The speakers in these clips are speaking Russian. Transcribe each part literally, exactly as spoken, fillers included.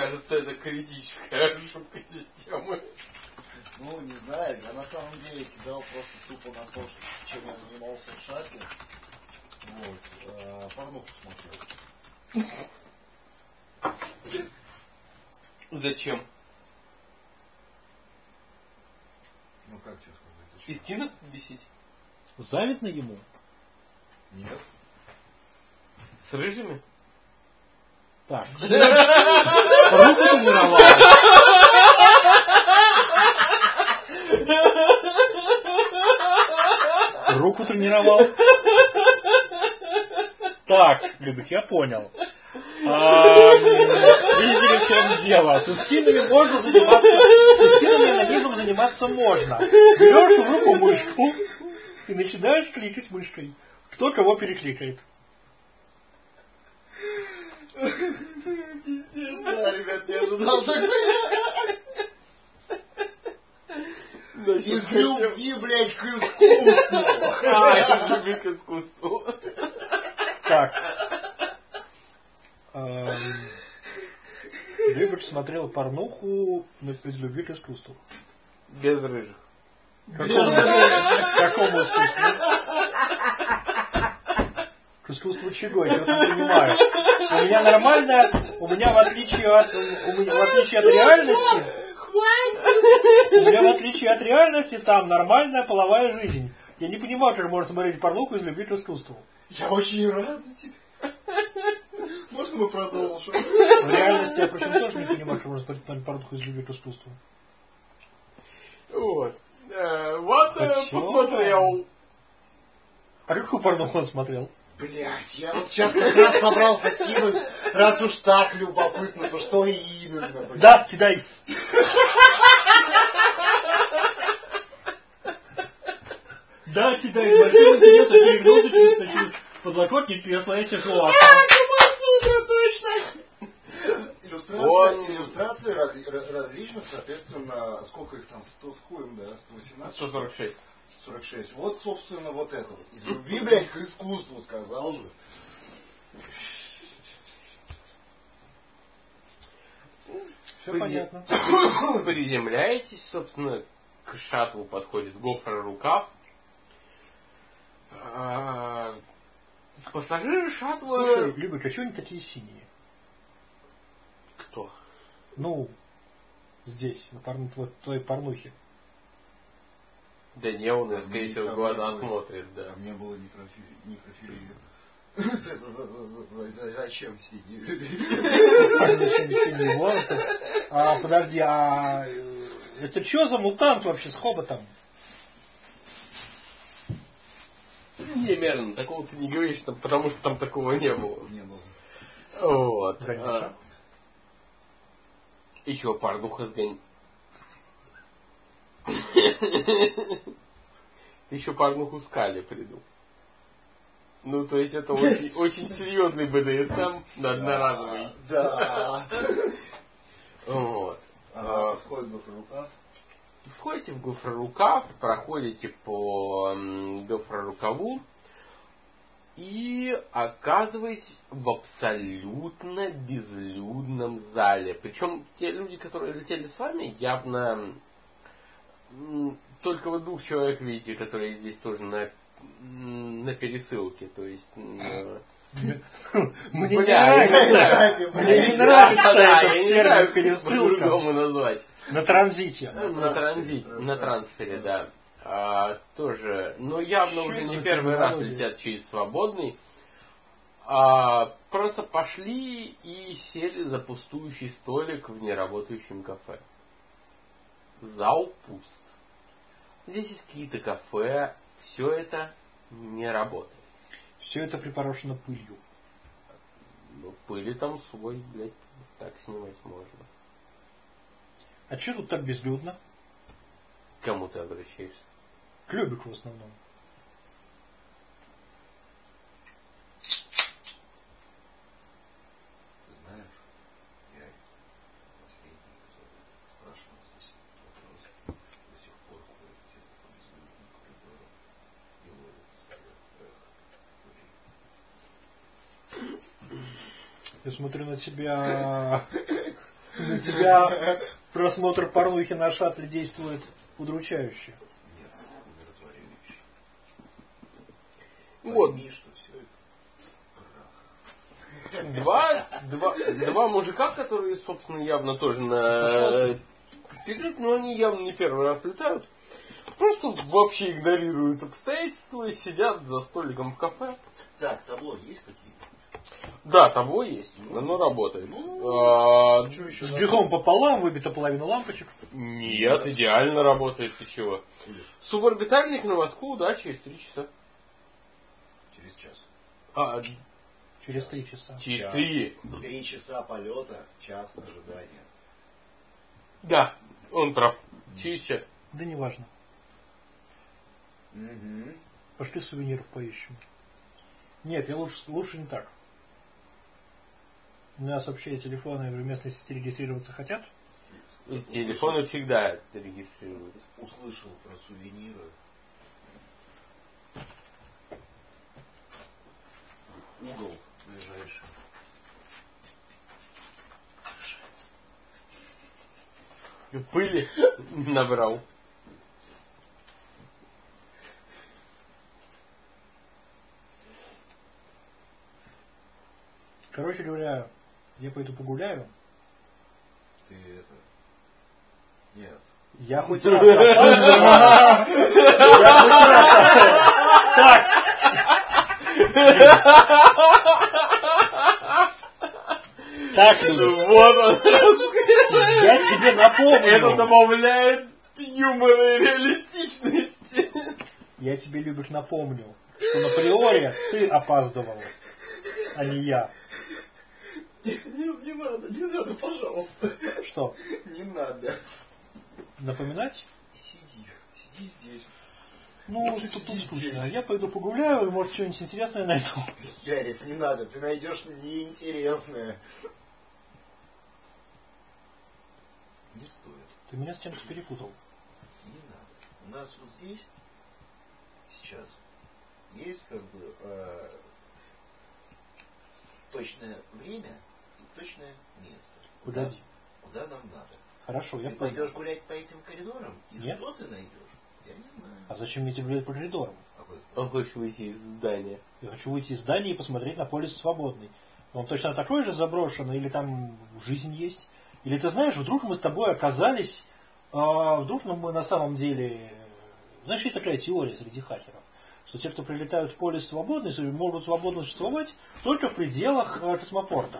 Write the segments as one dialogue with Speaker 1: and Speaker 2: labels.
Speaker 1: кажется, это критическая ошибка системы.
Speaker 2: Ну, не знаю, я на самом деле кидал просто тупо на то, чем я занимался в шахе. Вот. А, порнуху смотрел.
Speaker 1: Зачем?
Speaker 2: Ну, как тебе сказать? Зачем?
Speaker 1: Из кино бесить?
Speaker 3: Завидно ему?
Speaker 2: Нет.
Speaker 1: С рыжими?
Speaker 3: Так. Руку тренировал. Руку тренировал. Так, Любик, я понял. А, видите ли, в чем дело? С скинами можно заниматься, с скинами анонизмом заниматься можно. Берешь в руку мышку и начинаешь кликать мышкой. Кто кого перекликает.
Speaker 2: Да, ребят, не ожидал такого. Из любви, блядь, к искусству.
Speaker 1: А, из любви к искусству.
Speaker 3: Так. Любич смотрел порнуху из любви к искусству.
Speaker 1: Без рыжих.
Speaker 3: Какому, какому искусству? К искусству чего? Я что-то не понимаю. У меня нормально, у меня в отличие от, у меня, в отличие от реальности, у меня в отличие от реальности там нормальная половая жизнь. Я не понимаю, как можно смотреть порнуху из любви к искусству.
Speaker 2: Я очень рад за тебя. Можно мы продолжим?
Speaker 3: В реальности я, впрочем, тоже не понимаю, как можно смотреть порнуху из любви к искусству.
Speaker 1: Вот. Э, вот э,
Speaker 3: Почему?
Speaker 1: посмотрел.
Speaker 3: А какую порнуху он смотрел?
Speaker 2: Блять, я вот сейчас как раз собрался кинуть, раз уж так любопытно, то что именно, блядь.
Speaker 3: Да, кидай. Да, кидай. С большим интересом перегнулся через, через подлокотник кресла и сижу.
Speaker 2: А, Камасутра, точно! Иллюстрации,
Speaker 1: Он...
Speaker 2: иллюстрации раз, различных, соответственно, сколько их там, сто с хуем, да, сто восемнадцать?
Speaker 1: сто сорок шесть.
Speaker 2: сорок шесть. Вот, собственно, вот это вот. Из любви, блядь, к искусству, сказал же.
Speaker 3: Все
Speaker 1: Призи-
Speaker 3: понятно.
Speaker 1: Приземляетесь, собственно, к шаттлу подходит гофрорукав. А, Пассажиры шаттла...
Speaker 3: Слушай, Любик, а чего они такие синие?
Speaker 1: Кто?
Speaker 3: Ну, здесь, на порну, твой, твоей порнухе.
Speaker 1: Да не, он,
Speaker 2: Там
Speaker 1: скорее
Speaker 2: не-
Speaker 1: всего, в
Speaker 2: там
Speaker 1: глаза
Speaker 2: не было-
Speaker 1: смотрит, да.
Speaker 2: Там не было некрофилии. Зачем синие люди?
Speaker 3: Зачем синие волосы? А, подожди, а э, это что за мутант вообще с хоботом?
Speaker 1: Не, Мерн, такого ты не говоришь, там, потому что там такого не было.
Speaker 2: Не было.
Speaker 1: Вот.
Speaker 3: Конечно.
Speaker 1: А, еще порнуха сгонь. Еще порнуху скали приду. Ну, то есть это очень, очень серьезный бэ дэ эс эм на одноразовый.
Speaker 2: Да.
Speaker 1: Вот.
Speaker 2: Ага, подходит гофрорукав.
Speaker 1: Входите в гофрорукав, проходите по м, гофрорукаву и оказываетесь в абсолютно безлюдном зале. Причем те люди, которые летели с вами, явно м, только вы двух человек видите, которые здесь тоже на, на пересылке. То есть... м,
Speaker 3: Мне не
Speaker 1: Бля, я не
Speaker 3: нравится.
Speaker 1: знаю.
Speaker 3: Мне не нравится
Speaker 1: Да,
Speaker 3: этот
Speaker 1: я не
Speaker 3: термин
Speaker 1: знаю, как
Speaker 3: пересылка.
Speaker 1: по-другому назвать.
Speaker 3: На транзите.
Speaker 1: На транзите, на трансфере, да. А, тоже, ну явно
Speaker 3: Что
Speaker 1: уже
Speaker 3: это
Speaker 1: не
Speaker 3: за
Speaker 1: первый раз
Speaker 3: терминология?
Speaker 1: летят через свободный. А, просто пошли и сели за пустующий столик в неработающем кафе. Зал пуст. Здесь есть какие-то кафе, все это не работает.
Speaker 3: Все это припорошено пылью.
Speaker 1: Ну, пыли там свой, блядь, так снимать можно.
Speaker 3: А что тут так безлюдно?
Speaker 1: К кому ты обращаешься?
Speaker 3: К Любику в основном.
Speaker 2: Знаешь, я последний, который спрашивал здесь вопрос, до сих пор ходит где-то по безлюдным коридорам и ловит свое эхо.
Speaker 3: Я смотрю на тебя На тебя просмотр порнухи на шаттле действует удручающе.
Speaker 2: Нет, умиротворяющий.
Speaker 1: Вот.
Speaker 2: Пойми, что все это прах.
Speaker 1: Два, два, два мужика, которые, собственно, явно тоже на вперед, но они явно не первый раз летают. Просто вообще игнорируют обстоятельства и сидят за столиком в кафе.
Speaker 2: Так, табло есть какие-то?
Speaker 1: Да, табло есть, оно работает.
Speaker 2: Ну,
Speaker 1: А,
Speaker 2: что еще
Speaker 3: С
Speaker 2: надо?
Speaker 3: грехом пополам, выбита половина лампочек.
Speaker 1: нет, идеально работает, ты чего? Суборбитальник на Москву, да, через три часа.
Speaker 2: Через час.
Speaker 1: А,
Speaker 3: Через три часа.
Speaker 1: через
Speaker 2: Час.
Speaker 1: три.
Speaker 2: Три часа полета, час ожидания.
Speaker 1: Да, он прав. Через час.
Speaker 3: Да неважно.
Speaker 2: Угу.
Speaker 3: Пошли сувениров поищем. Нет, я лучше, лучше не так. У нас вообще телефоны в местной сети регистрироваться хотят.
Speaker 1: И телефоны всегда регистрируются.
Speaker 2: Услышал про сувениры. Угол ближайший.
Speaker 1: Пыли набрал.
Speaker 3: Короче говоря, я пойду погуляю.
Speaker 2: Ты это... Нет.
Speaker 3: Я хоть раз опаздывал. Я хоть раз. Так. Так, люди.
Speaker 1: Вот он.
Speaker 3: Я тебе напомню.
Speaker 1: Это добавляет юмора и реалистичности.
Speaker 3: Я тебе, Любик, напомню, что на приоре ты опаздывал, а не я.
Speaker 2: Не, не, не надо, не надо, пожалуйста.
Speaker 3: Что?
Speaker 2: Не надо.
Speaker 3: Напоминать?
Speaker 2: Сиди, сиди здесь.
Speaker 3: Ну,
Speaker 2: Лучше
Speaker 3: тут,
Speaker 2: сиди
Speaker 3: тут скучно.
Speaker 2: здесь.
Speaker 3: Я пойду погуляю, и может что-нибудь интересное найду.
Speaker 2: Ярик, не надо, ты найдешь неинтересное. Не стоит.
Speaker 3: Ты меня с чем-то перепутал.
Speaker 2: Не надо. У нас вот здесь, сейчас, есть как бы э, точное время и точное место.
Speaker 3: Погоди.
Speaker 2: Куда, куда нам надо.
Speaker 3: Хорошо, я
Speaker 2: Ты
Speaker 3: понял.
Speaker 2: пойдешь гулять по этим коридорам, и
Speaker 3: Нет.
Speaker 2: что ты найдешь? Я не знаю.
Speaker 3: А зачем мне тебе гулять по коридорам?
Speaker 2: Какой?
Speaker 1: Он хочет выйти из здания.
Speaker 3: Я хочу выйти из здания и посмотреть на полис свободный. Он точно такой же заброшенный, или там жизнь есть? Или ты знаешь, вдруг мы с тобой оказались, а, вдруг мы на самом деле... Знаешь, есть такая теория среди хакеров, что те, кто прилетают в полис свободный, могут свободно существовать только в пределах а, космопорта.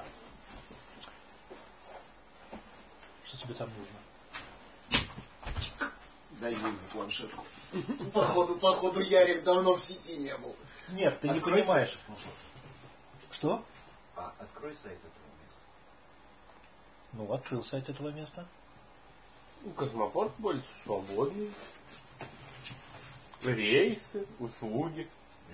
Speaker 3: Что тебе там нужно?
Speaker 2: Дай мне планшетку. Походу, походу, Ярик давно в сети не был.
Speaker 3: Нет, ты
Speaker 2: Открой
Speaker 3: не понимаешь.
Speaker 2: сайт космопорта.
Speaker 3: Что?
Speaker 2: А, открой сайт этого места.
Speaker 3: Ну, открыл сайт этого места.
Speaker 1: Космопорт больше свободный. Рейсы, услуги.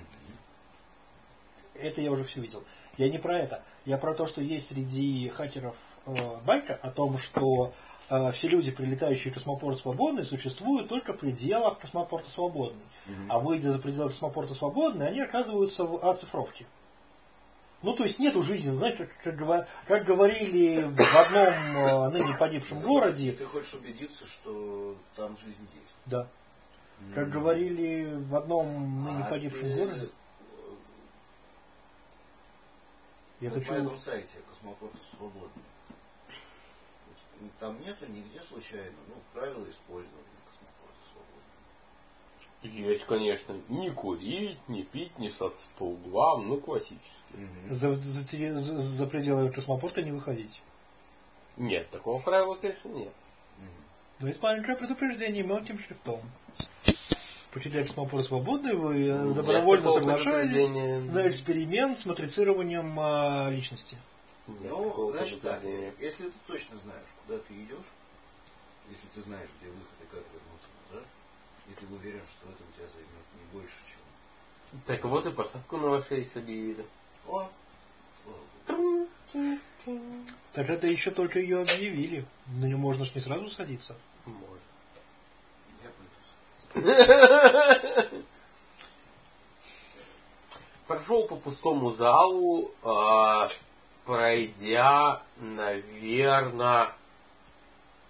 Speaker 3: Это я уже все видел. Я не про это. Я про то, что есть среди хакеров э, байка о том, что э, все люди, прилетающие в космопорт свободный, существуют только в пределах космопорта свободный.
Speaker 2: Мгм.
Speaker 3: А выйдя за пределы космопорта свободный, они оказываются в оцифровке. Ну, то есть нету жизни, знаешь, как, как, говор- как говорили в одном э, ныне погибшем городе.
Speaker 2: Ты хочешь убедиться, что там жизнь есть?
Speaker 3: Да. Как говорили в одном ныне
Speaker 2: А
Speaker 3: погибшем
Speaker 2: ты,
Speaker 3: городе.
Speaker 2: э,
Speaker 3: Я
Speaker 2: вот
Speaker 3: хочу...
Speaker 2: на этом сайте Космопорта свободный. Там нету нигде случайно, ну, правила использования Космопорта свободного.
Speaker 1: Есть, конечно. Не курить, не пить, не саться по углам. Ну, классически.
Speaker 3: За, за, те- за- за пределы космопорта не выходить.
Speaker 1: Нет, такого правила, конечно, нет.
Speaker 3: Но есть маленькое предупреждение мелким шрифтом. Покидая космопорт свободный, вы э,
Speaker 1: Нет
Speaker 3: добровольно
Speaker 1: такого
Speaker 3: соглашаетесь
Speaker 1: предупреждения.
Speaker 3: на эксперимент с матрицированием э, личности.
Speaker 1: Нет
Speaker 2: Ну,
Speaker 1: такого
Speaker 2: значит так,
Speaker 1: предупреждения.
Speaker 2: если ты точно знаешь, куда ты идешь, если ты знаешь, где выход и как вернуться назад, и ты уверен, что это у тебя займет не больше, чем...
Speaker 1: Так вот и посадку на ваш рейс объявили.
Speaker 2: О, слава богу.
Speaker 3: Так это еще только ее объявили. На нее можно ж не сразу садиться.
Speaker 1: Может.
Speaker 2: Я пойду.
Speaker 1: Прошел по пустому залу, а, пройдя, наверное,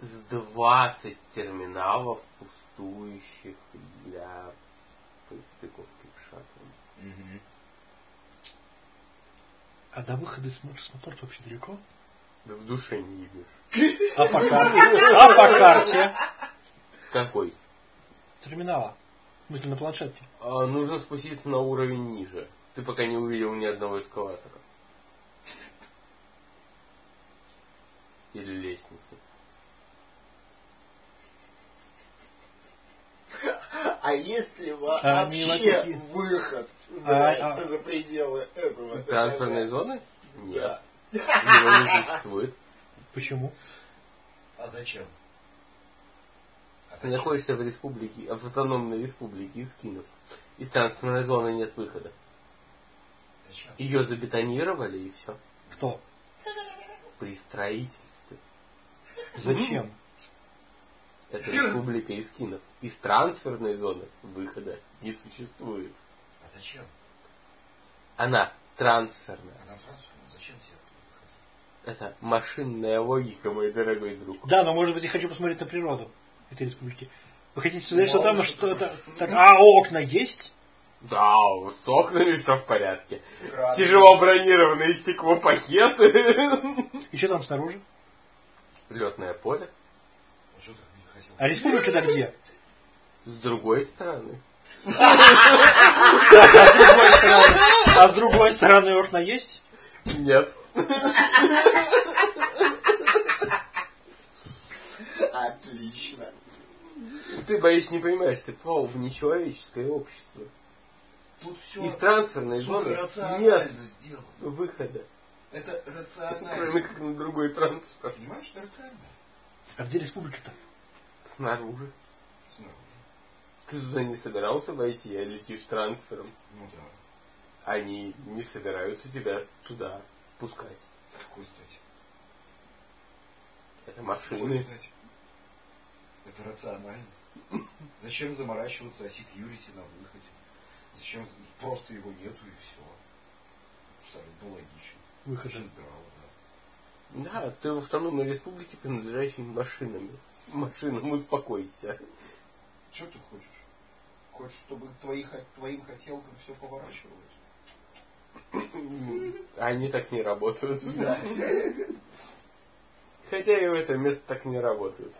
Speaker 1: с двадцать терминалов, пустующих для стыковки к шаттлам.
Speaker 2: Угу.
Speaker 3: А до выхода из космопорта вообще далеко?
Speaker 1: Да в душе не ебешь.
Speaker 3: А по карте? А по карте?
Speaker 1: Какой?
Speaker 3: Терминала. В смысле, на планшетке.
Speaker 1: А, нужно спуститься на уровень ниже. Ты пока не увидел ни одного эскалатора. Или лестницы.
Speaker 2: А есть ли
Speaker 3: А они
Speaker 2: вообще
Speaker 3: такие-
Speaker 2: выход
Speaker 3: А,
Speaker 2: блядь,
Speaker 3: а.
Speaker 2: за пределы этого?
Speaker 1: Трансферной
Speaker 2: этажа?
Speaker 1: зоны? Нет.
Speaker 2: Да.
Speaker 1: Его не существует.
Speaker 3: Почему?
Speaker 2: А зачем? А
Speaker 1: Ты
Speaker 2: зачем?
Speaker 1: находишься в республике, в автономной республике Искинов. Из трансферной зоны нет выхода.
Speaker 2: Зачем?
Speaker 1: Ее забетонировали и все.
Speaker 3: Кто?
Speaker 1: При строительстве.
Speaker 3: Зачем?
Speaker 1: Это республика Искинов. Из трансферной зоны выхода не существует.
Speaker 2: А зачем?
Speaker 1: Она трансферная.
Speaker 2: Она трансферная. Зачем тебе выходить?
Speaker 1: Это машинная логика, мой дорогой друг.
Speaker 3: Да, но может быть я хочу посмотреть на природу этой республики. Вы хотите сказать, что
Speaker 2: Ну,
Speaker 3: там
Speaker 2: а
Speaker 3: что-то... Так, а окна есть?
Speaker 1: Да, с окнами все в порядке.
Speaker 2: Экраны.
Speaker 1: Тяжело бронированные стеклопакеты.
Speaker 3: И что там снаружи?
Speaker 1: Летное поле.
Speaker 2: А что ты не хотел?
Speaker 3: А республика-то где?
Speaker 1: С другой стороны.
Speaker 3: Так, а с другой стороны? А с другой стороны окна есть?
Speaker 1: Нет.
Speaker 2: Отлично.
Speaker 1: Ты, боюсь, не понимаешь, ты попал в нечеловеческое общество.
Speaker 2: Тут все
Speaker 1: Из трансферной зоны
Speaker 2: рационально
Speaker 1: нет
Speaker 2: сделано.
Speaker 1: выхода.
Speaker 2: Это
Speaker 1: Кроме
Speaker 2: рационально.
Speaker 1: как на другой трансфер.
Speaker 2: Понимаешь, что рационально?
Speaker 3: А где республика-то?
Speaker 1: Снаружи.
Speaker 2: Снаружи.
Speaker 1: Ты туда не собирался войти, а летишь трансфером.
Speaker 2: Ну да.
Speaker 1: Они не собираются тебя туда пускать.
Speaker 2: С какой стати?
Speaker 1: Это
Speaker 2: С какой
Speaker 1: машины.
Speaker 2: стати? Это рационально. Зачем заморачиваться о секьюрити на выходе? Зачем просто его нету и все? Абсолютно логично.
Speaker 3: Выхода.
Speaker 2: Очень здраво, да.
Speaker 1: Да, ты в автономной республике, принадлежащей машинами. Машинам успокойся.
Speaker 2: Что ты хочешь? Хочешь, чтобы твои, твоим хотелкам все поворачивалось?
Speaker 1: Они так не работают.
Speaker 2: Да.
Speaker 1: Хотя и в это место так не работают.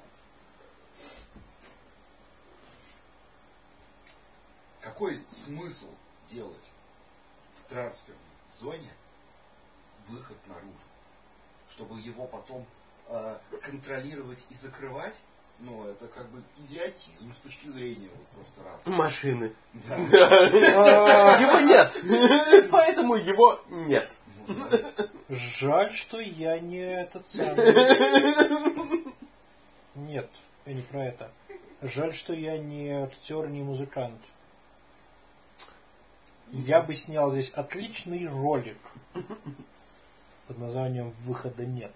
Speaker 2: Какой смысл делать в трансферной зоне выход наружу? Чтобы его потом э, контролировать и закрывать? Ну, это как бы идиотизм с точки зрения вот просто раз.
Speaker 1: Машины.
Speaker 2: Да.
Speaker 1: Его нет. Поэтому его нет.
Speaker 2: Ну, да.
Speaker 3: Жаль, что я не этот самый... Нет, я не про это. Жаль, что я не актер, не музыкант. Я бы снял здесь отличный ролик под названием «Выхода нет».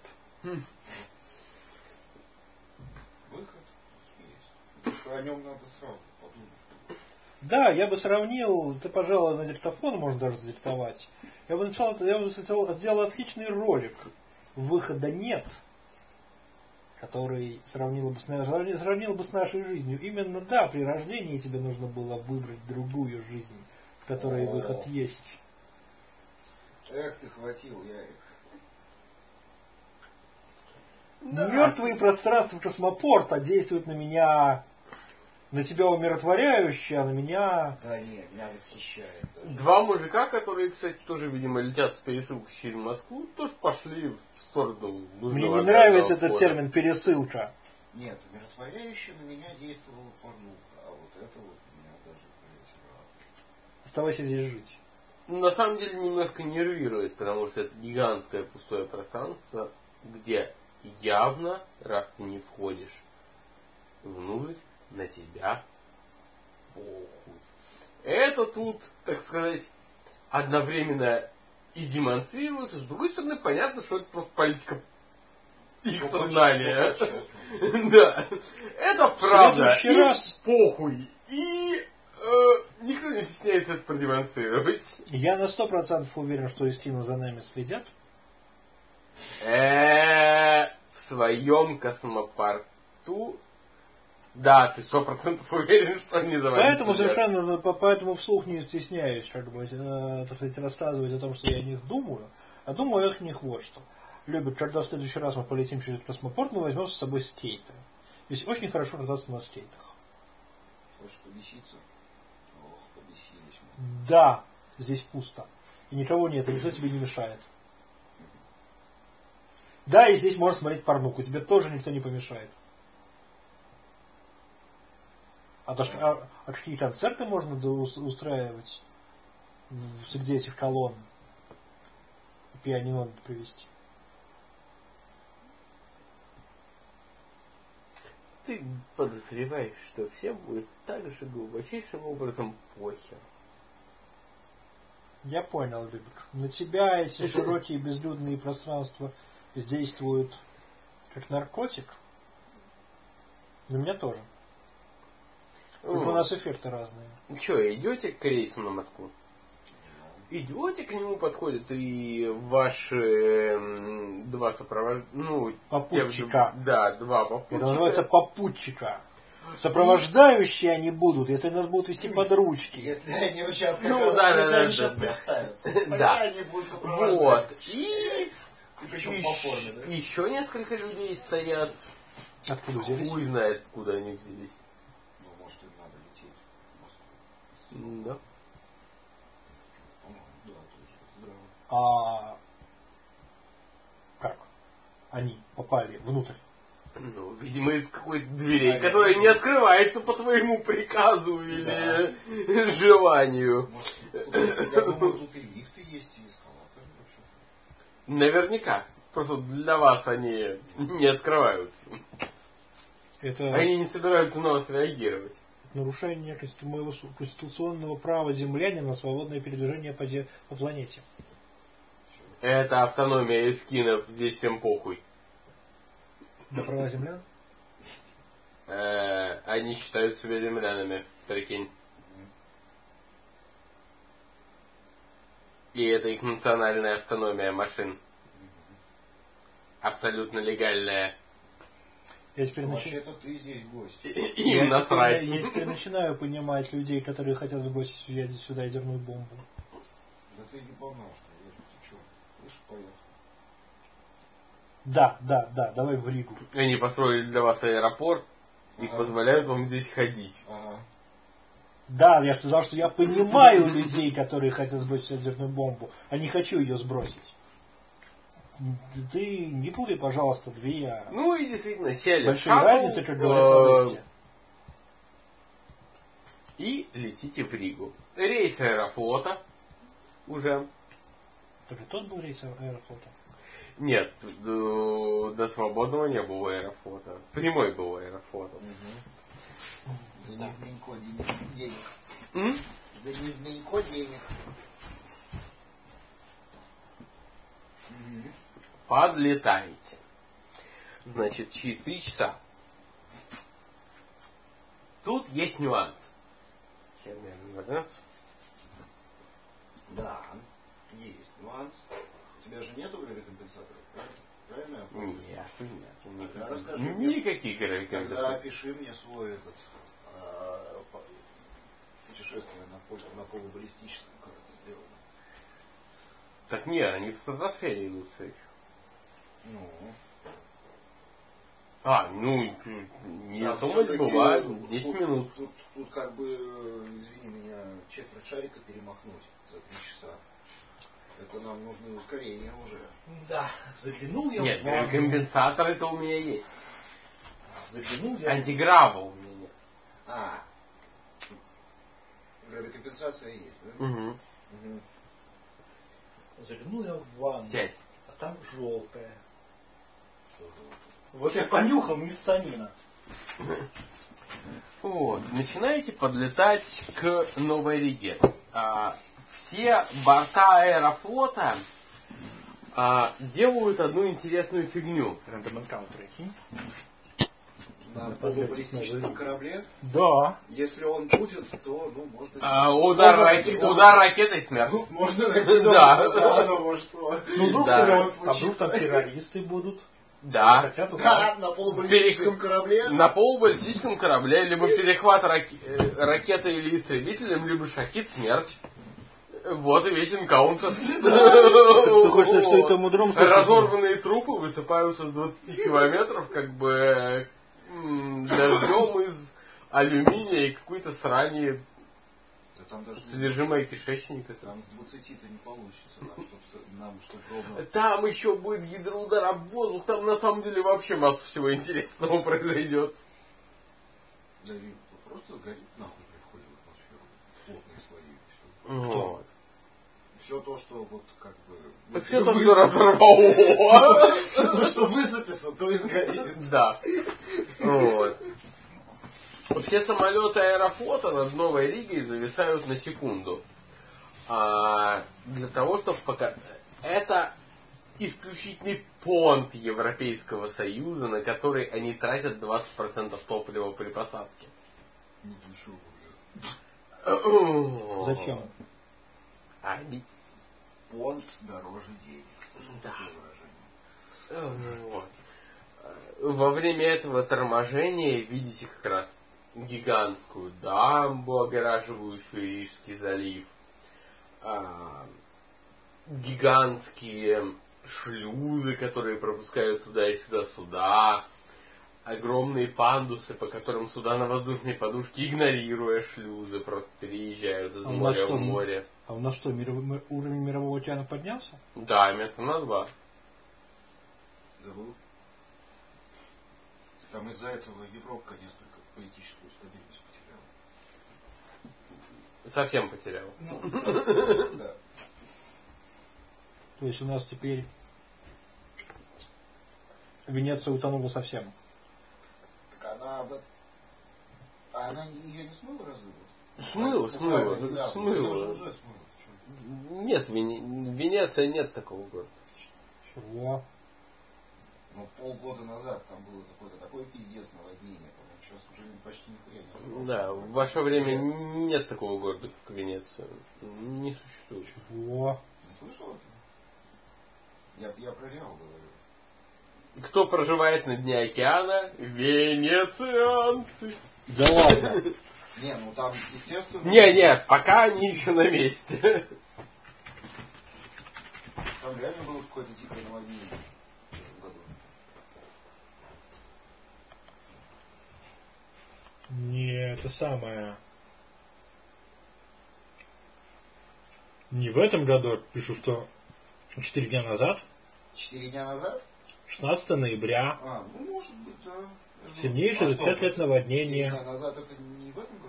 Speaker 2: Выход есть. Только о нем надо сразу подумать.
Speaker 3: Да, я бы сравнил, ты, пожалуй, на диктофон можно даже задиктовать. Я бы написал, я бы сделал, сделал отличный ролик «Выхода нет», который сравнил бы, с, сравнил бы с нашей жизнью. Именно, да, при рождении тебе нужно было выбрать другую жизнь, в которой
Speaker 2: О.
Speaker 3: выход есть.
Speaker 2: Эх, ты хватил, Ярик.
Speaker 1: Да.
Speaker 3: Мертвые пространства космопорта действуют на меня, на тебя умиротворяюще, а на меня...
Speaker 2: Да не, меня восхищает. Даже.
Speaker 1: Два мужика, которые, кстати, тоже, видимо, летят с пересылкой через Москву, тоже пошли в сторону нужного
Speaker 3: Мне не
Speaker 1: городного
Speaker 3: нравится этот
Speaker 1: входа.
Speaker 3: термин «пересылка».
Speaker 2: Нет, умиротворяюще на меня действовала порнуха, а вот это вот меня даже притирало.
Speaker 3: Оставайся здесь жить.
Speaker 1: На самом деле немножко нервирует, потому что это гигантское пустое пространство, где явно, раз ты не входишь внутрь, на тебя похуй. Это тут, так сказать, одновременно и демонстрирует, и с другой стороны понятно, что это просто политика их
Speaker 2: Ну,
Speaker 1: сознания.
Speaker 2: по-честному.
Speaker 1: Да. Это правда.
Speaker 3: следующий
Speaker 1: Им
Speaker 3: раз-
Speaker 1: похуй. И э, никто не стесняется это продемонстрировать.
Speaker 3: Я на сто процентов уверен, что из кино за нами следят.
Speaker 1: Э, в своем космопорту. Да, ты сто процентов уверен, что они за вами
Speaker 3: Поэтому
Speaker 1: следят.
Speaker 3: совершенно, поэтому вслух не стесняюсь, как бы, э, так сказать, рассказывать о том, что я о них думаю. А думаю о них вот что. Любят, когда в следующий раз мы полетим через космопорт, мы возьмем с собой скейты. Здесь очень хорошо кататься на скейтах.
Speaker 2: Хочешь побеситься? Ох, побесились мы.
Speaker 3: Да, здесь пусто. И никого нет, и никто тебе не мешает. Да, и здесь можно смотреть порнуху, тебе тоже никто не помешает. А, то, а, а какие концерты можно устраивать среди этих колонн? И пианино надо привезти.
Speaker 1: Ты подозреваешь, что всем будет так же глубочайшим образом похер.
Speaker 3: Я понял, Любик. На тебя эти широкие безлюдные пространства действуют как наркотик. На меня тоже. Только у нас эффекты разные.
Speaker 1: Че, идете к рейсу на Москву? Идете, к нему подходят и ваши э, два сопровождения, ну,
Speaker 3: попутчика.
Speaker 1: Же, да, два попутчика.
Speaker 3: Это называется попутчика. Сопровождающие они будут, если нас будут вести под ручки.
Speaker 2: Если они вот сейчас как
Speaker 1: ну,
Speaker 2: раз,
Speaker 1: да,
Speaker 2: если
Speaker 1: да,
Speaker 2: они
Speaker 1: да,
Speaker 2: сейчас
Speaker 1: да,
Speaker 2: представятся.
Speaker 1: Да.
Speaker 2: Тогда они будут сопровождать.
Speaker 1: Вот. И,
Speaker 2: и причем по форме, да?
Speaker 1: Еще несколько людей стоят.
Speaker 3: Откуда взялись?
Speaker 1: Хуй знает, откуда они взялись.
Speaker 2: Ну, может, им надо лететь в Москву.
Speaker 1: Да.
Speaker 2: Да, тоже здраво.
Speaker 3: А как они попали внутрь?
Speaker 1: Ну, видимо, из какой-то двери, а которая не открывается по твоему приказу или да. желанию.
Speaker 2: Может, тут, я думаю, тут и лифты есть, и эскалаторы вообще.
Speaker 1: Наверняка. Просто для вас они не открываются.
Speaker 3: Это...
Speaker 1: Они не собираются на вас реагировать.
Speaker 3: Нарушение моего конституционного права землянина на свободное передвижение по, по планете.
Speaker 1: Это автономия эскинов, здесь всем похуй.
Speaker 3: Да, права землян?
Speaker 1: Э, они считают себя землянами, прикинь. И это их национальная автономия машин. Абсолютно легальная.
Speaker 3: Я теперь
Speaker 2: Вообще-то начи... ты здесь гость.
Speaker 1: Им насрать.
Speaker 3: Я теперь начинаю понимать людей, которые хотят сбросить сюда ядерную бомбу.
Speaker 2: Да ты ебанал, что я ты что? Слышь, поехал.
Speaker 3: Да, да, да, давай в Ригу.
Speaker 1: Они построили для вас аэропорт и ага. позволяют вам здесь ходить.
Speaker 2: Ага.
Speaker 3: Да, я сказал, что я понимаю людей, которые хотят сбросить ядерную бомбу, а не хочу ее сбросить. Ты не путай, пожалуйста, две.
Speaker 1: Ну и действительно, сели
Speaker 3: большие разницы, как говорят в Одессе.
Speaker 1: И летите в Ригу. Рейс Аэрофлота уже.
Speaker 3: Так и тот был рейс Аэрофлота?
Speaker 1: Нет, до, до свободного не было Аэрофлота. Прямой был Аэрофлота.
Speaker 2: Угу. За невменько денег.
Speaker 1: М?
Speaker 2: За невменько денег. Угу.
Speaker 1: Подлетаете. Значит, через три часа. Тут есть нюанс. Чем я нюанс?
Speaker 2: Да, есть нюанс. У тебя же нету гравикомпенсаторов, правильно? Правильно?
Speaker 1: Нет, нет.
Speaker 2: Тогда расскажи
Speaker 1: никаких гравикомпенсаторов.
Speaker 2: Тогда опиши мне свой этот а, путешествие на, полу, на полубаллистическом, как это сделано.
Speaker 1: Так нет, они в стратосфере идут все еще.
Speaker 2: Ну.
Speaker 1: А, ну, не
Speaker 2: да,
Speaker 1: особо была, десять
Speaker 2: тут,
Speaker 1: минут.
Speaker 2: Тут, тут как бы, извини меня, четверть шарика перемахнуть за три часа. Это нам нужны ускорения уже.
Speaker 3: Да, заглянул я
Speaker 1: нет,
Speaker 3: в ванну.
Speaker 1: компенсаторы-то у меня есть.
Speaker 3: Заглянул я.
Speaker 1: Антиграва у меня нет.
Speaker 2: А. Гравикомпенсация есть, да?
Speaker 1: Угу.
Speaker 2: Угу.
Speaker 3: Заглянул я в ванну.
Speaker 1: Сядь.
Speaker 3: А там желтая.
Speaker 2: Что желтое?
Speaker 3: Вот я понюхал миссанина.
Speaker 1: Вот. Начинаете подлетать к Новой Риге. А, все борта Аэрофлота а, делают одну интересную фигню.
Speaker 3: Random Encounter, прикинь?
Speaker 2: На полубаллистическом корабле?
Speaker 3: Да.
Speaker 2: Если он будет, то, ну, можно...
Speaker 1: А, удар,
Speaker 2: можно
Speaker 1: раке... удар ракетой смерть.
Speaker 2: Можно накидываться
Speaker 1: да.
Speaker 2: заново, что...
Speaker 3: Ну, вдруг,
Speaker 1: да.
Speaker 3: террорист, а вдруг там террористы будут?
Speaker 1: Да.
Speaker 3: Хотят
Speaker 2: Да, на полубаллистическом корабле.
Speaker 1: На полубаллистическом корабле, либо перехват раки... ракеты или истребителем, либо шахид смерть. Вот и весь энкаунтер.
Speaker 3: Ты хочешь сказать, что это мудром?
Speaker 1: Разорванные трупы высыпаются с двадцати километров, как бы дождем из алюминия и какой-то срани.
Speaker 2: Да там даже
Speaker 1: содержимое кишечника.
Speaker 2: Там с двадцати-то не получится, нам, чтоб, нам, чтоб ровно...
Speaker 1: Там еще будет гидроудар об воздух, там на самом деле вообще масса всего интересного произойдет.
Speaker 2: Да, просто сгорит нахуй при входе в атмосферу. Плотные слои. Все.
Speaker 1: Вот.
Speaker 2: Все то, что вот как бы...
Speaker 1: Все то, что разорвало.
Speaker 2: Все то, что высыпется, то и сгорит.
Speaker 1: Да. Вот. Все самолеты Аэрофлота над Новой Ригой зависают на секунду. А, для того, чтобы пока... Это исключительный понт Европейского Союза, на который они тратят двадцать процентов топлива при посадке.
Speaker 3: Зачем?
Speaker 1: Они...
Speaker 2: Понт дороже денег.
Speaker 1: Да. Вот. Во время этого торможения видите как раз гигантскую дамбу, огораживающую Рижский залив, а, гигантские шлюзы, которые пропускают туда и сюда суда, огромные пандусы, по которым суда на воздушной подушке, игнорируя шлюзы, просто переезжают из
Speaker 3: а
Speaker 1: моря
Speaker 3: что,
Speaker 1: в море.
Speaker 3: А у нас что, мировой, уровень мирового океана поднялся?
Speaker 1: Да, метр на два.
Speaker 2: Забыл. Там из-за этого Европа несколько политическую стабильность потеряла.
Speaker 1: Совсем потерял.
Speaker 2: Ну, да.
Speaker 3: То есть у нас теперь Венеция утонула совсем.
Speaker 2: Так она... А она ее не смыла разве?
Speaker 1: Смыло, смыло,
Speaker 2: да,
Speaker 1: смыло.
Speaker 2: Уже, уже смыло.
Speaker 1: Нет, Вене... Венеция нет такого города.
Speaker 3: Чего?
Speaker 2: Ну, полгода назад там было какое-то такое пиздец наводнение, по-моему, сейчас уже почти нихуя не осталось.
Speaker 1: Да, в ваше время нет такого города, как Венеция. Не существует.
Speaker 3: Чего?
Speaker 2: Не слышал этого? Я, я про Реал говорю.
Speaker 1: Кто проживает на дне океана? Венецианцы.
Speaker 3: Да ладно.
Speaker 2: Не, ну там, естественно...
Speaker 1: Не, нет, пока они еще на месте.
Speaker 2: Там реально было какое-то дикое наводнение в этом году.
Speaker 3: Не, это самое. Не в этом году, пишу, что четыре дня назад.
Speaker 2: Четыре дня назад?
Speaker 3: шестнадцатого ноября.
Speaker 2: А, ну может быть, да.
Speaker 3: Сильнейшее за пять лет наводнение.
Speaker 2: Четыре дня назад это не в этом году?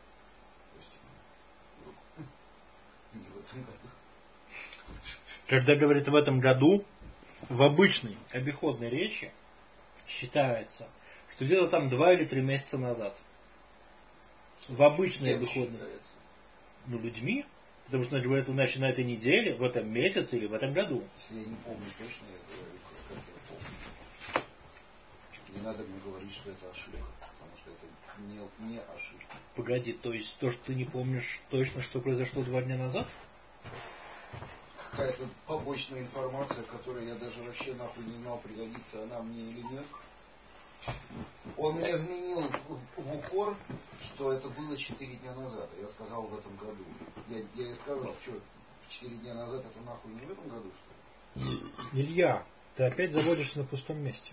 Speaker 2: Не в этом году.
Speaker 3: Когда говорит в этом году, в обычной обиходной речи считается, что где-то там два или три месяца назад. В обычной обиходной. Ну, людьми. Потому что говорят, иначе на этой неделе, в этом месяце или в этом году.
Speaker 2: Если я не помню точно, я говорю, как я помню. Не надо мне говорить, что это ошибка, потому что это не, не ошибка.
Speaker 3: Погоди, то есть то, что ты не помнишь точно, что произошло два дня назад?
Speaker 2: Какая-то побочная информация, которую я даже вообще нахуй не знал, пригодится она мне или нет. Он мне изменил в упор, что это было четыре дня назад. Я сказал в этом году. Я, я и сказал, что четыре дня назад это нахуй не в этом году, что ли?
Speaker 3: Илья, ты опять заводишься на пустом месте.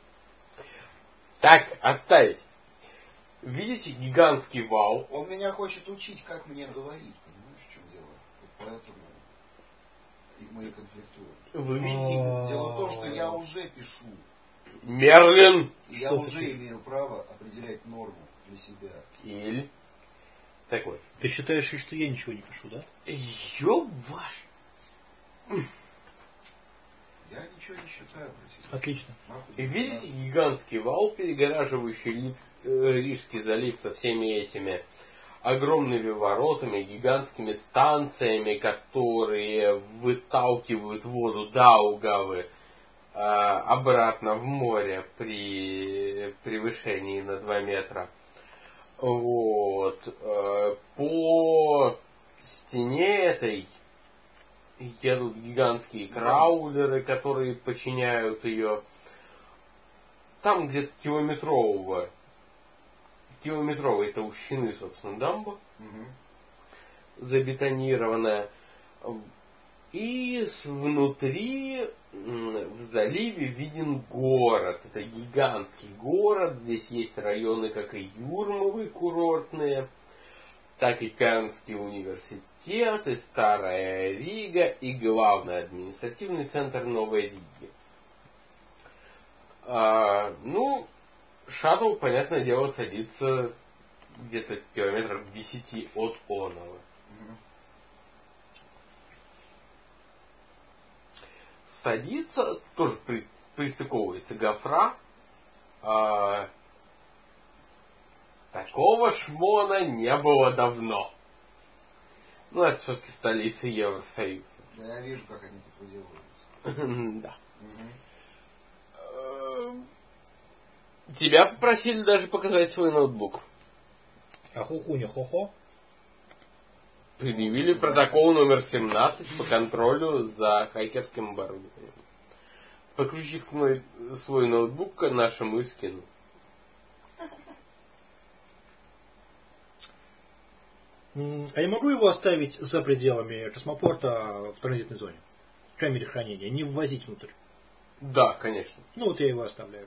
Speaker 1: Так, отставить. Видите гигантский вал?
Speaker 2: Он меня хочет учить, как мне говорить. Понимаешь, в чем дело? Вот поэтому и мы и конфликтуем.
Speaker 1: Вы видите?
Speaker 2: Дело в том, что я уже пишу.
Speaker 1: Мерлин.
Speaker 2: И я уже ты? имею право определять норму для себя.
Speaker 1: Иль. Так вот.
Speaker 3: Ты считаешь, что я ничего не пишу, да?
Speaker 1: Ёб ваш.
Speaker 2: Я ничего не считаю про тебя.
Speaker 3: Отлично.
Speaker 1: И видите гигантский вал, перегораживающий Липс, э, Рижский залив со всеми этими огромными воротами, гигантскими станциями, которые выталкивают воду Даугавы э, обратно в море при превышении на два метра. Вот. Э, по стене этой едут гигантские краулеры, которые подчиняют ее. там где-то километрового, километровой толщины, собственно, дамба,
Speaker 2: Угу.
Speaker 1: забетонированная. И внутри в заливе виден город. Это гигантский город. Здесь есть районы как и Юрмовы курортные, так и Пермский университет, и Старая Рига, и главный административный центр Новой Риги. А, ну, шаттл, понятное дело, садится где-то километров десяти от Онова.
Speaker 2: Угу.
Speaker 1: Садится, тоже при, пристыковывается гофра. А, такого шмона не было давно. Ну, это все-таки столица Евросоюза.
Speaker 2: Да, я вижу, как они тут выделываются.
Speaker 1: Да.
Speaker 2: Угу.
Speaker 1: Тебя попросили даже показать свой ноутбук.
Speaker 3: А хухуня хо-хо?
Speaker 1: Предъявили протокол номер семнадцать по контролю за хакерским оборудованием. Подключи свой, свой ноутбук к нашему и скину.
Speaker 3: А я могу его оставить за пределами космопорта в транзитной зоне? В камере хранения. Не ввозить внутрь.
Speaker 1: Да, конечно.
Speaker 3: Ну вот я его оставляю.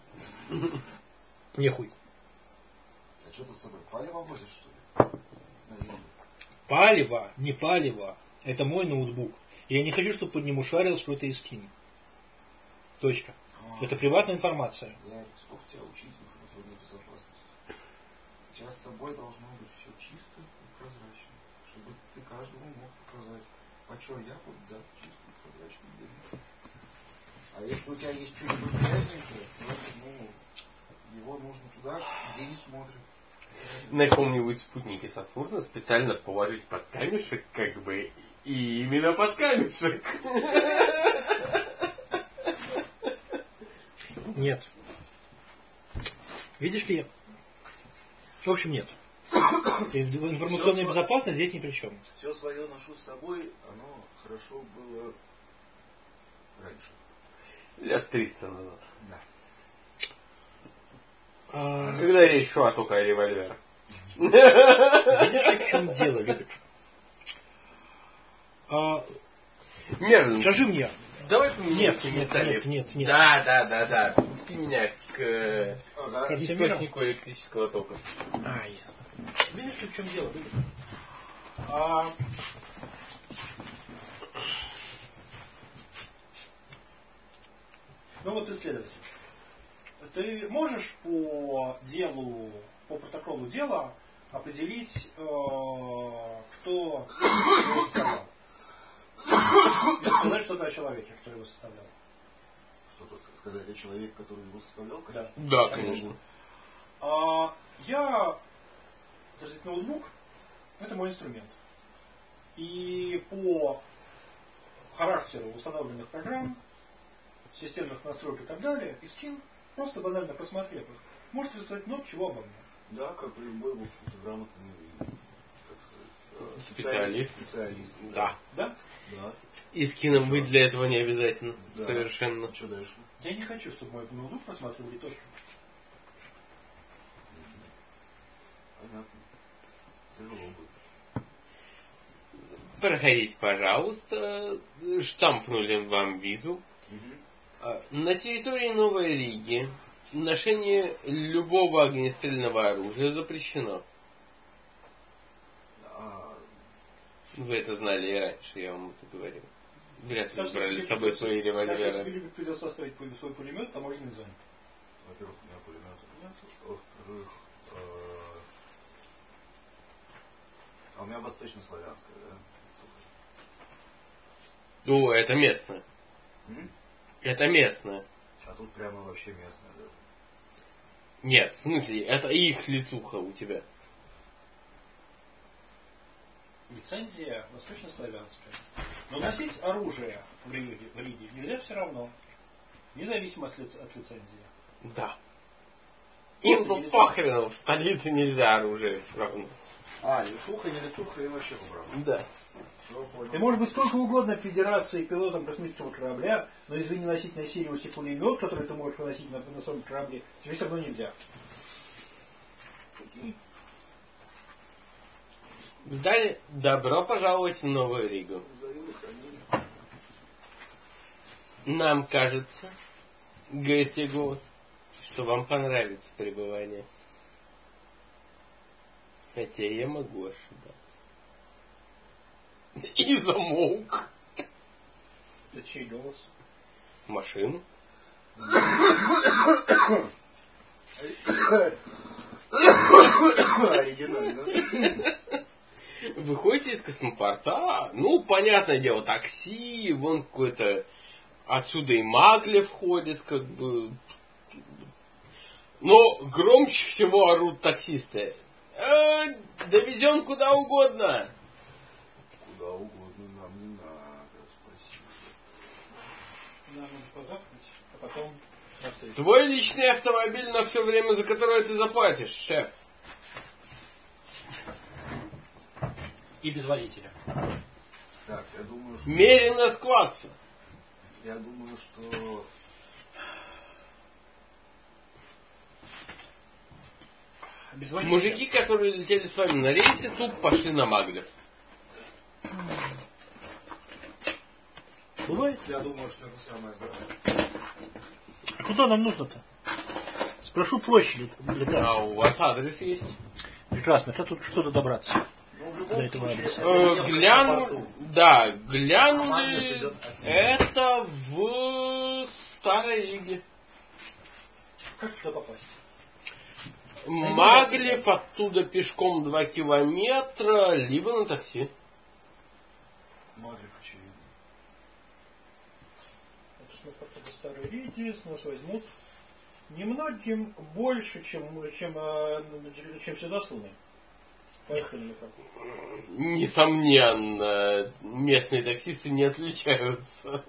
Speaker 3: Нехуй.
Speaker 2: А что ты с собой палево возишь, что ли? Наверное.
Speaker 3: Палево, не палево. Это мой ноутбук. И я не хочу, чтобы под ним шарилось кто-то из скин. Точка.
Speaker 2: А,
Speaker 3: Это приватная информация.
Speaker 2: Я сколько тебя учить в информационной безопасности? У тебя с собой должно быть все чисто и прозрачно, чтобы ты каждому мог показать. А что, я вот, да, чисто и прозрачно беру. А если у тебя есть что-нибудь грязненькое, то, ну, его нужно туда, где не смотрят.
Speaker 1: На каком-нибудь спутнике Сатурна специально положить под камешек, как бы, и именно под камешек.
Speaker 3: Нет. Видишь ли? В общем, нет. Информационная безопасность здесь ни при чем.
Speaker 2: Все свое ношу с собой, оно хорошо было раньше.
Speaker 1: Лет триста назад.
Speaker 2: Да.
Speaker 3: А,
Speaker 1: Когда речь шла только о револьверах.
Speaker 3: видишь ли, в чем дело, Любик? А,
Speaker 1: Мерлин,
Speaker 3: скажи мне.
Speaker 1: давай поменяем
Speaker 3: Нет, нет, нет, нет, нет.
Speaker 1: Да, да, да, да. Ты меня к э,
Speaker 2: Ага.
Speaker 1: источнику электрического тока.
Speaker 3: Ай. Видишь ли, в чем дело, Любик? А, ну вот исследователь. Ты можешь по делу, по протоколу дела определить, э, кто его составлял? И сказать что-то о человеке, который его составлял.
Speaker 2: Что-то сказать о человеке, который его составлял, конечно?
Speaker 1: Да, конечно.
Speaker 3: А, я, так сказать, ноутбук, это мой инструмент. И по характеру установленных программ, системных настроек и так далее, и скин, просто банально посмотрев их, можете рассказать много чего обо мне.
Speaker 2: Да, как любой, в общем-то, грамотный как сказать,
Speaker 1: Специалист.
Speaker 2: специалист.
Speaker 1: Да.
Speaker 3: Да?
Speaker 2: Да.
Speaker 1: И скином быть для этого не обязательно.
Speaker 2: Да.
Speaker 1: Совершенно.
Speaker 2: Что дальше?
Speaker 3: Я не хочу, чтобы мой ноутбук просматривали точки.
Speaker 2: Понятно. Тяжело будет.
Speaker 1: Проходите, пожалуйста. Штампнули вам визу.
Speaker 2: Угу.
Speaker 1: На территории Новой Риги ношение любого огнестрельного оружия запрещено.
Speaker 2: А,
Speaker 1: Вы это знали и раньше, я вам это говорил. Вряд ли
Speaker 3: Так
Speaker 1: вы
Speaker 3: что,
Speaker 1: брали
Speaker 3: если
Speaker 1: с собой
Speaker 3: придется-
Speaker 1: свои
Speaker 3: так что, если
Speaker 1: револьверы.
Speaker 3: Любе придется оставить пуль- свой пулемет в таможенной зоне.
Speaker 2: во-первых, у меня пулемета нет. Во-вторых, э, а у меня восточнославянская, да?
Speaker 1: Ну, это местное.
Speaker 2: М?
Speaker 1: Это местное.
Speaker 2: А тут прямо вообще местная даже.
Speaker 1: Нет, в смысле, это их лицуха у тебя.
Speaker 3: Лицензия восточнославянская. Но носить оружие в Риге, в Риге нельзя все равно. Независимо от, лиц- от лицензии.
Speaker 1: Да. Им
Speaker 3: Просто
Speaker 1: тут
Speaker 3: нельзя.
Speaker 1: похрену, в столице нельзя оружие все равно.
Speaker 2: А, лицуха, не лицуха, и вообще по-правому.
Speaker 1: Да.
Speaker 3: Ты можешь быть сколько угодно федерацией пилотом космического корабля, но если вы не носить на Сириусе пулемет, который ты можешь выносить на, на своем корабле, тебе все равно нельзя.
Speaker 1: Сдали. Добро пожаловать в Новую Ригу. Нам кажется, говорит тебе голос, что вам понравится пребывание. Хотя я могу ошибаться. И замолк.
Speaker 3: Это чей голос?
Speaker 1: Машину.
Speaker 2: Оригинально.
Speaker 1: Выходите из космопорта, ну, понятное дело, такси, вон какой-то, отсюда и Маглев ходит, как бы. Но громче всего орут таксисты. Э, довезем куда угодно.
Speaker 2: Куда угодно нам не надо, спасибо.
Speaker 3: Нам надо позавтракать, а потом навстречу.
Speaker 1: Твой личный автомобиль на все время, за которое ты заплатишь, шеф.
Speaker 3: И без водителя.
Speaker 2: Так, я думаю, что...
Speaker 1: Мерено с класса.
Speaker 2: Я думаю, что...
Speaker 3: Без водителя.
Speaker 1: Мужики, которые летели с вами на рейсе, тут пошли на Маглев.
Speaker 3: Бывает?
Speaker 2: Я думаю, что это самое здоровое.
Speaker 3: А куда нам нужно-то? Спрошу проще летать.
Speaker 1: А у вас адрес есть?
Speaker 3: Прекрасно. Как тут что-то добраться?
Speaker 2: Ну, в любом
Speaker 3: До этого
Speaker 2: случае,
Speaker 3: адреса.
Speaker 1: Э, гляну, да, глянули это в Старой Риге.
Speaker 3: Как туда попасть?
Speaker 1: Маглев оттуда пешком два километра, либо на такси.
Speaker 2: Маглев, очевидно.
Speaker 3: Это до Старой Риги, с нас возьмут немногим больше, чем, чем, чем сюда с Луны. Поехали на как?
Speaker 1: Несомненно, местные таксисты не отличаются.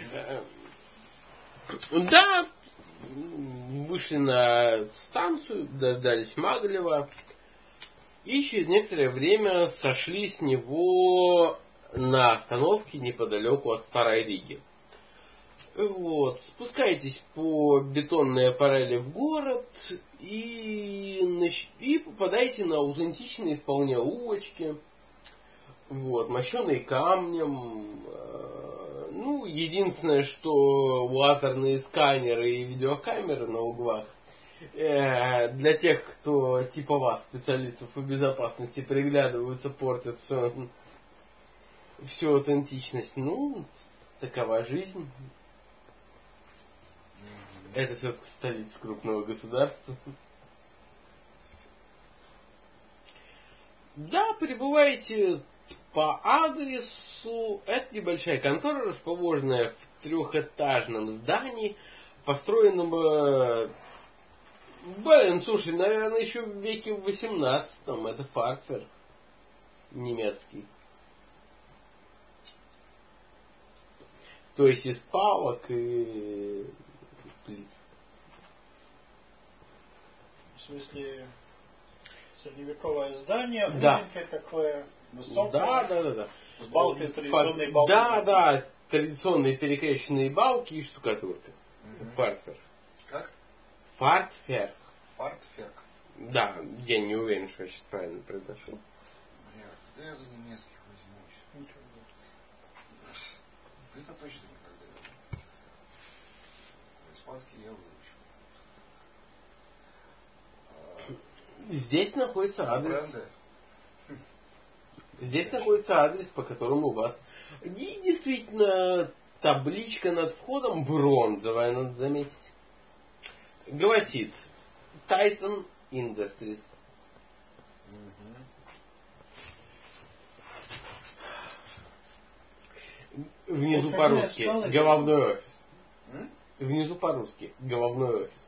Speaker 1: Да, вышли на станцию, дождались Маглева и через некоторое время сошли с него на остановке неподалеку от Старой Риги. Вот, спускаетесь по бетонной аппарели в город и, и попадаете на аутентичные вполне улочки, вот, мощеные камнем. Ну, единственное, что лазерные сканеры и видеокамеры на углах э, для тех, кто типа вас, специалистов по безопасности, приглядываются, портят все, всю аутентичность. Ну, такова жизнь. Это все-таки столица крупного государства. Да, прибываете по адресу. Это небольшая контора, расположенная в трехэтажном здании, построенном, э, блин, слушай, наверное, еще в веке восемнадцатом. Это Фартверк немецкий. То есть из палок и плит.
Speaker 3: В смысле, средневековое здание,
Speaker 1: Да.
Speaker 3: узенькое такое, высокое,
Speaker 1: Да, да, да, да.
Speaker 3: с балкой, традиционной балкой.
Speaker 1: Да, да, традиционные перекрещенные балки и штукатурка.
Speaker 2: Угу.
Speaker 1: Фартверк.
Speaker 2: Как?
Speaker 1: Фартверк.
Speaker 2: Фартферк.
Speaker 1: Да, я не уверен, что я сейчас правильно произношу.
Speaker 2: Бля, да я за немецких возьмусь. Ты-то точно никогда. Испанский я выучу.
Speaker 1: Здесь находится адрес.
Speaker 2: Бренды?
Speaker 1: Здесь находится адрес, по которому у вас... И действительно, табличка над входом бронзовая, надо заметить. Гласит Titan Industries.
Speaker 2: Угу.
Speaker 1: Внизу по-русски головной офис. М? Внизу по-русски головной офис.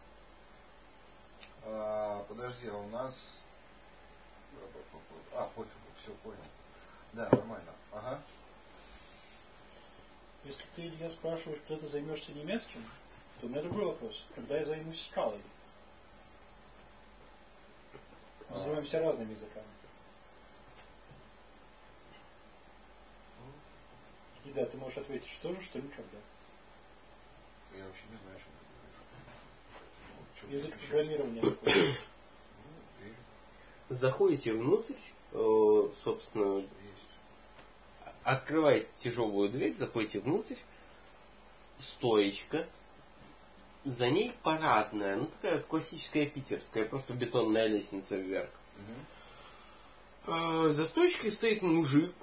Speaker 2: А, подожди, а у нас... А, пофигу, все понял. Да, нормально. Ага.
Speaker 3: Если ты, Илья, спрашиваешь, когда ты займешься немецким, то у меня другой вопрос. Когда я займусь скалой? Мы
Speaker 2: А.
Speaker 3: занимаемся разными языками. И да, ты можешь ответить, что же, что никогда.
Speaker 2: Я вообще не знаю, что ты говоришь.
Speaker 3: Язык программирования такой.
Speaker 1: Заходите внутрь, собственно, открываете тяжелую дверь, заходите внутрь, стоечка, за ней парадная, ну такая классическая питерская, просто бетонная лестница вверх. Угу. За стоечкой стоит мужик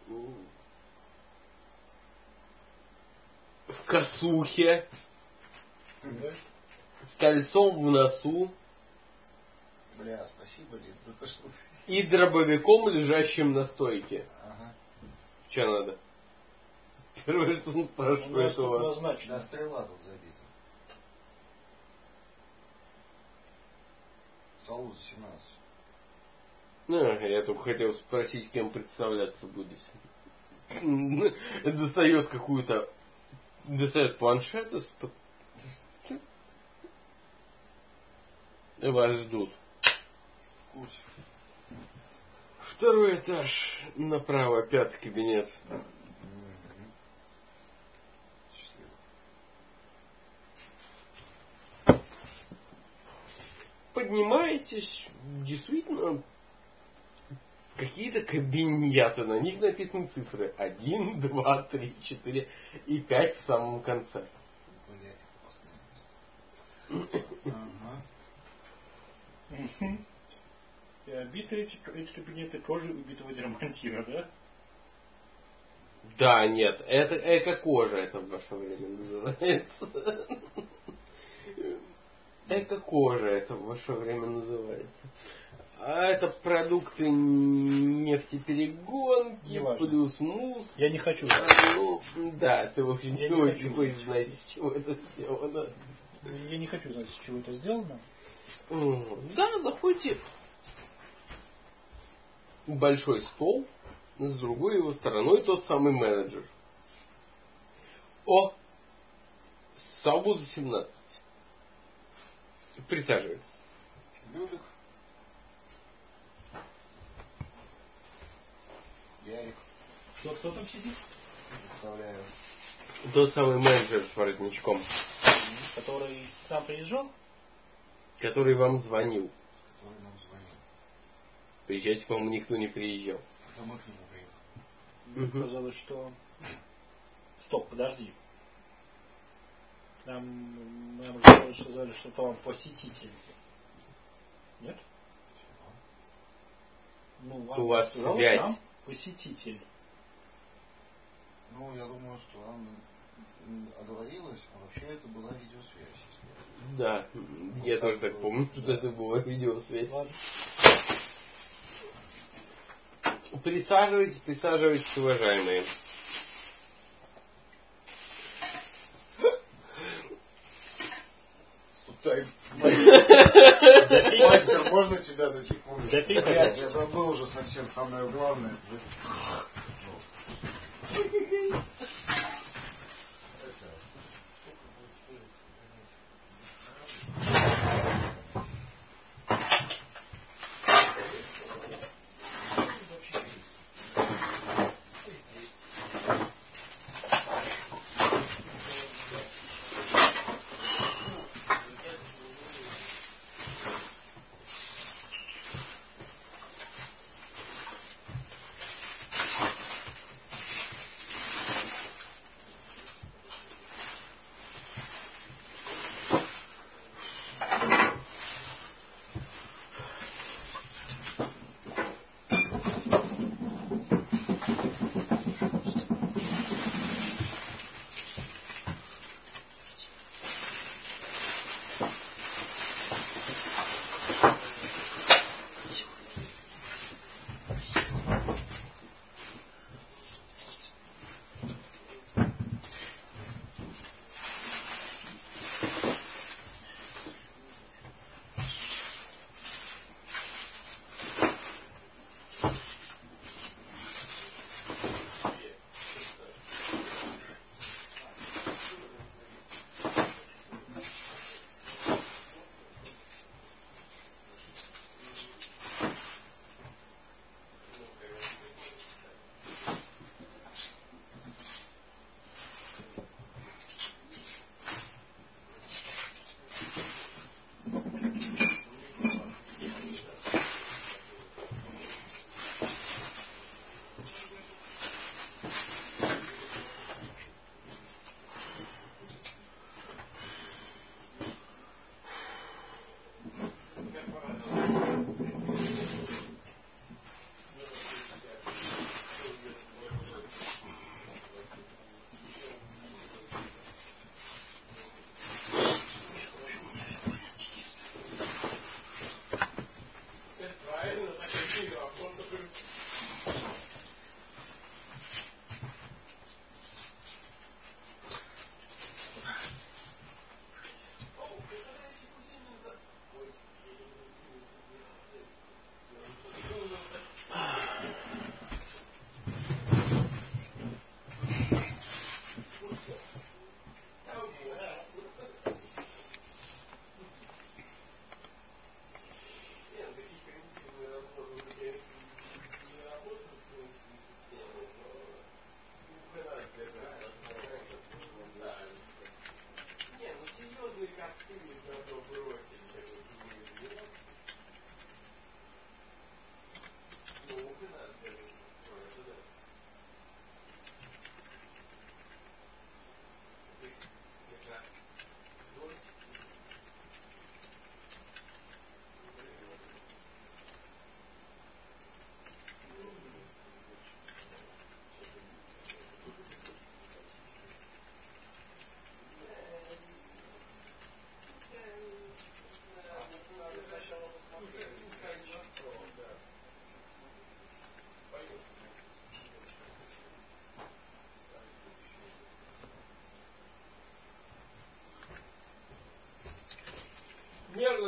Speaker 1: в косухе,
Speaker 2: угу.
Speaker 1: с кольцом в носу.
Speaker 2: Бля, спасибо, Лид, за то, что...
Speaker 1: И дробовиком, лежащим на стойке.
Speaker 2: Ага.
Speaker 1: Че надо? Первое, что он спрашивает у вас.
Speaker 2: Да, стрела тут забита. Союз семнадцать.
Speaker 1: Ну, я только хотел спросить, кем представляться будете. Достает какую-то... Достает планшет из-под... И вас ждут.
Speaker 2: Курс.
Speaker 1: Второй этаж. Направо, пятый кабинет. Поднимаетесь, действительно, какие-то кабинеты, на них написаны цифры один, два, три, четыре и пять в самом конце.
Speaker 3: И обиты эти, эти кабинеты кожей убитого дермантира, да?
Speaker 1: Да, нет, это эко-кожа, это в ваше время называется. Эко-кожа, это в ваше время называется. А это продукты нефтеперегонки, плюс мусс.
Speaker 3: Я не хочу.
Speaker 1: Ну, да, ты в общем не очень хочешь знать, из чего это сделано.
Speaker 3: Я не хочу знать, из чего это сделано.
Speaker 1: Да, заходите. Большой стол, с другой его стороной тот самый менеджер. О! Союз семнадцать. Присаживайтесь.
Speaker 2: Людок. Ярик.
Speaker 3: Кто, кто там сидит?
Speaker 2: Представляю.
Speaker 1: Тот самый менеджер с воротничком.
Speaker 3: Который к нам приезжал?
Speaker 1: Который вам звонил.
Speaker 2: Который нам звонил.
Speaker 1: Приезжайте, по-моему, никто не приезжал.
Speaker 2: Это мы к нему приехали.
Speaker 3: Мне угу. казалось, что... Стоп, подожди. Нам, нам сказали, что это вам посетитель. Нет? Ну, вам
Speaker 1: у вас
Speaker 3: сказал,
Speaker 1: связь.
Speaker 3: Нам посетитель.
Speaker 2: Ну, я думаю, что она оговорилась, а вообще это была видеосвязь.
Speaker 1: Да, вот я тоже так помню, да. Что это была видеосвязь.
Speaker 3: Ладно.
Speaker 1: Присаживайтесь, присаживайтесь, уважаемые.
Speaker 2: Мастер, можно тебя на секунду? Я забыл уже совсем самое главное.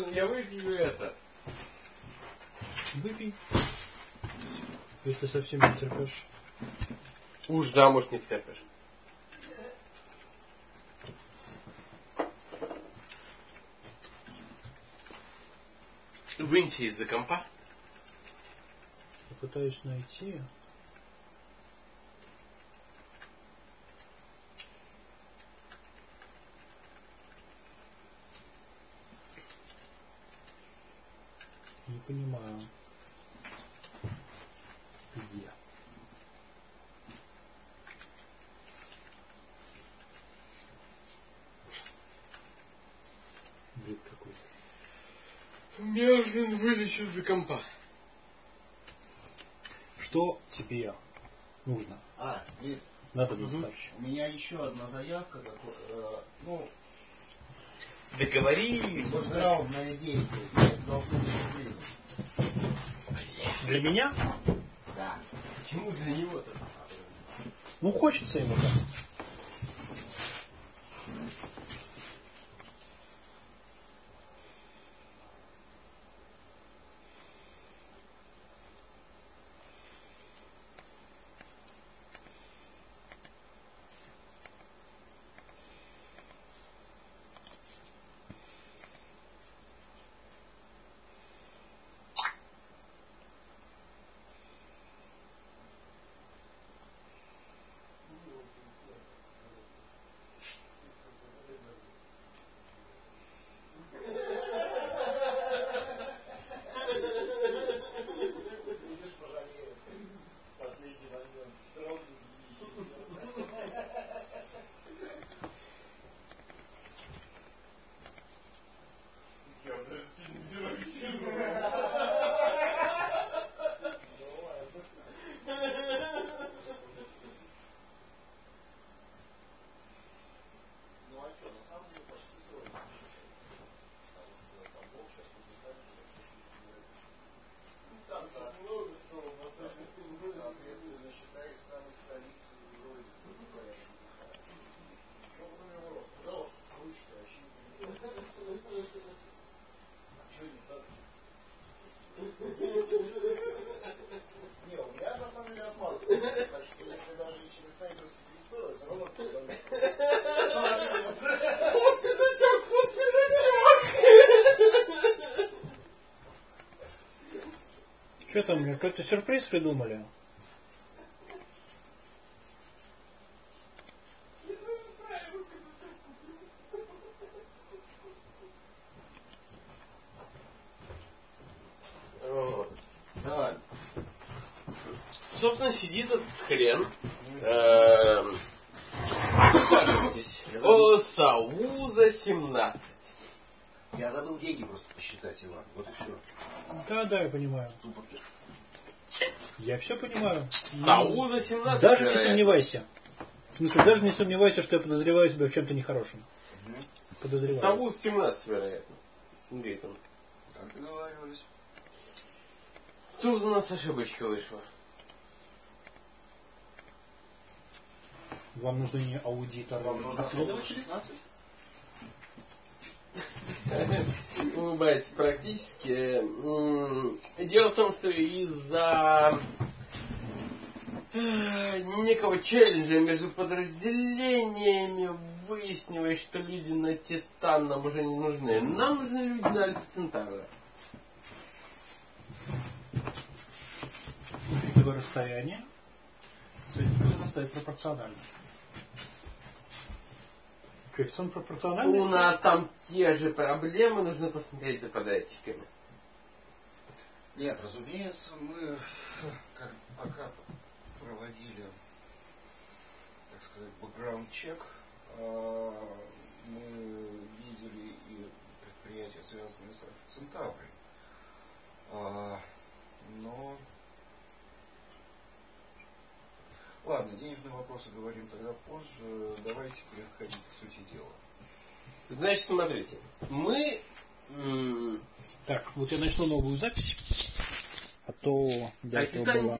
Speaker 1: должен, я выпью это.
Speaker 3: Выпей. Если совсем не терпишь.
Speaker 1: Уж замуж не терпишь. Выньте из-за компа.
Speaker 3: Я пытаюсь найти. Не понимаю. Где? Бред какой-то.
Speaker 1: Мне нужно вылезть из-за компа.
Speaker 3: Что тебе нужно?
Speaker 2: А, и
Speaker 3: Надо достать.
Speaker 2: у меня еще одна заявка, такой, э, ну,
Speaker 1: Договори.
Speaker 2: бэкграундное действие. Нет, должно быть сюрпризом.
Speaker 3: Для меня?
Speaker 2: Да.
Speaker 1: Почему для него-то?
Speaker 3: Ну, хочется ему так. Что там, мне какой-то сюрприз придумали?
Speaker 1: Ладно. Собственно, сидит этот хрен. Эм, Присаживайтесь. О, Сауза семнадцать.
Speaker 2: Я забыл деньги просто посчитать, Иван. Вот и все.
Speaker 3: Да, да, я понимаю.
Speaker 2: Супер.
Speaker 3: Я все понимаю.
Speaker 1: Сауза семнадцать.
Speaker 3: Даже не сомневайся. В смысле, даже не сомневайся, что я подозреваю себя в чем-то нехорошем.
Speaker 2: Угу.
Speaker 3: Подозреваю.
Speaker 1: Сауза семнадцать, вероятно. Где он?
Speaker 2: Как договаривались.
Speaker 1: Тут у нас ошибочка вышла.
Speaker 3: Вам нужны не аудиторы, а следователи?
Speaker 2: шестнадцать?
Speaker 1: Улыбается практически. Дело в том, что из-за некого челленджа между подразделениями выяснилось, что люди на Титан нам уже не нужны. Нам нужны люди на Альфа Центавра.
Speaker 3: Учитывая расстояние, соединение растает пропорционально. Коэффициент пропорциональности?
Speaker 1: У нас там те же проблемы, нужно посмотреть за подрядчиками.
Speaker 2: Нет, разумеется, мы как, пока проводили, так сказать, бэкграунд-чек, мы видели и предприятия, связанные с Альфа Центаврой. Но... Ладно, денежные вопросы говорим тогда позже. Давайте переходить к сути дела.
Speaker 1: Значит, смотрите. Мы... М-
Speaker 3: Так, вот я начну новую запись, а то до
Speaker 1: а
Speaker 3: этого
Speaker 1: Титан
Speaker 3: было...